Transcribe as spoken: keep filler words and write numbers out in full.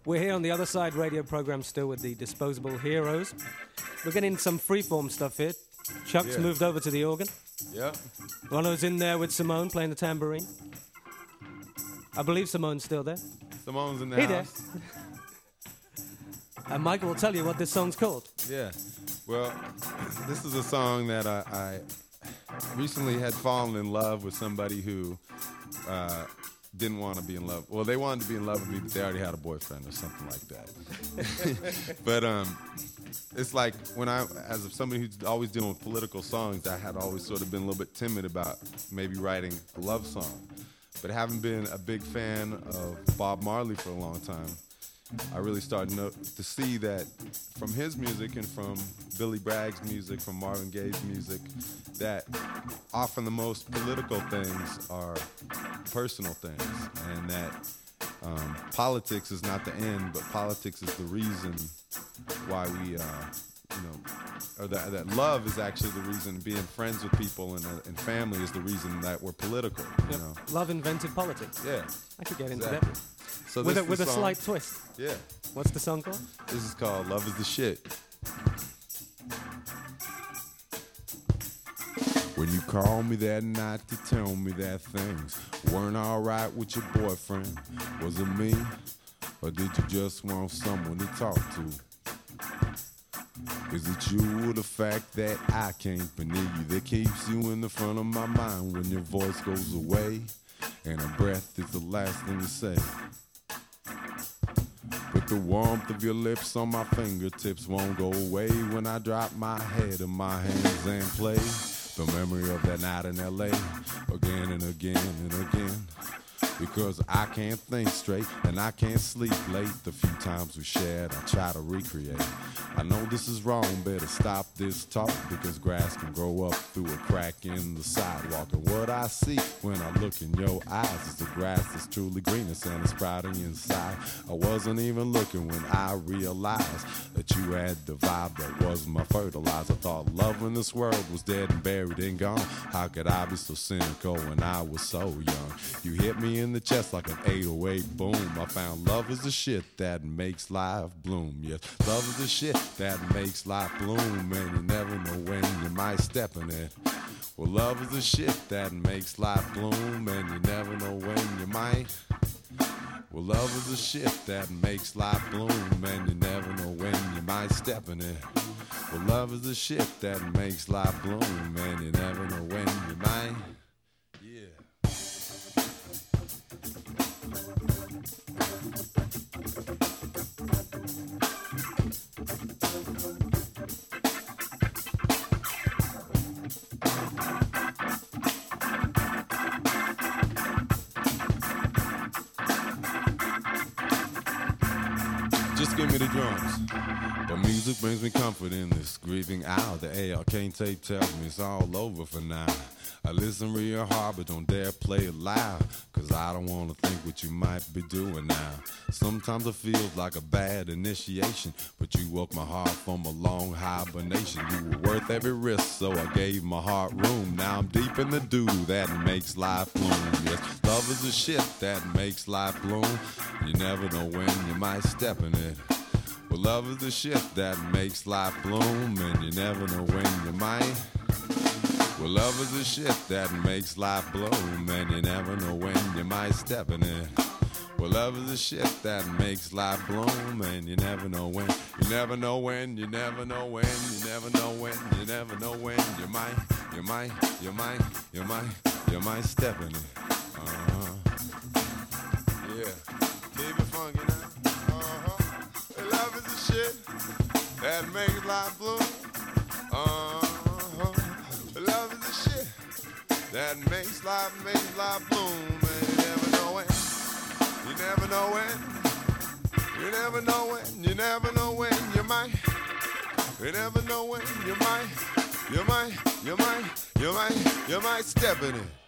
We're here on the Other Side radio program still with the Disposable Heroes. We're getting some freeform stuff here. Chuck's Yeah. moved over to the organ. Yeah. Ronno's in there with Simone playing the tambourine. I believe Simone's still there. Simone's in the Hey house. there. And Michael will tell you what this song's called. Yeah. Well, this is a song that I, I recently had fallen in love with somebody who uh, didn't want to be in love. Well, they wanted to be in love with me, but they already had a boyfriend or something like that. But um, it's like when I, as somebody who's always dealing with political songs, I had always sort of been a little bit timid about maybe writing a love song. But having been a big fan of Bob Marley for a long time, I really started no- to see that from his music and from Billy Bragg's music, from Marvin Gaye's music, that often the most political things are personal things, and that um, politics is not the end, but politics is the reason why we, uh, you know, or that, that love is actually the reason. Being friends with people and, uh, and family is the reason that we're political. You Yep. know? Love invented politics. Yeah. I could get into Exactly. that. So With, this a, with the a song. slight twist. Yeah. What's the song called? This is called Love is the Shit. When you called me that night to tell me that things weren't alright with your boyfriend, was it me? Or did you just want someone to talk to? Is it you or the fact that I can't be near you that keeps you in the front of my mind when your voice goes away and a breath is the last thing you say? But the warmth of your lips on my fingertips won't go away when I drop my head in my hands and play the memory of that night in L A again and again and again. Because I can't think straight and I can't sleep late. The few times we shared, I try to recreate. I know this is wrong, better stop this talk, because grass can grow up through a crack in the sidewalk. And what I see when I look in your eyes is the grass that's truly greenest and it's sprouting inside. I wasn't even looking when I realized that you had the vibe that was my fertilizer. I thought love in this world was dead and buried and gone. How could I be so cynical when I was so young? You hit me in the chest like an eight oh eight boom. I found love is the shit that makes life bloom. Yes, love is the shit that makes life bloom, and you never know when you might step in it. Well, love is the shit that makes life bloom, and you never know when you might. Well, love is the shit that makes life bloom, and you never know when you might step in it. Well, love is the shit that makes life bloom, and you never know when you might. Yeah. Just give me the drums. But music brings me comfort in this grieving hour. The A R K tape tells me it's all over for now. I listen real hard, but don't dare play it loud, cause I don't wanna think what you might be doing now. Sometimes it feels like a bad initiation, but you woke my heart from a long hibernation. You were worth every risk, so I gave my heart room. Now I'm deep in the dew that makes life bloom. Yes, love is the shit that makes life bloom. You never know when you might step in it. Well, love is the shit that makes life bloom, and you never know when you might. Well, love is the shit that makes life bloom, and you never know when you might step in it. Well, love is the shit that makes life bloom, and you never know when. You never know when, you never know when, you never know when, you never know when you might, you might, you might, you might, you might step in it. Uh-huh. Yeah. Keep it funky now. Uh-huh. Love is the shit that makes life bloom. Uh-huh. Love is the shit that makes life, makes life bloom. And you never know when, you never know when, you never know when, you never know when you might, you never know when you might, you might, you might, you might, you might step in it.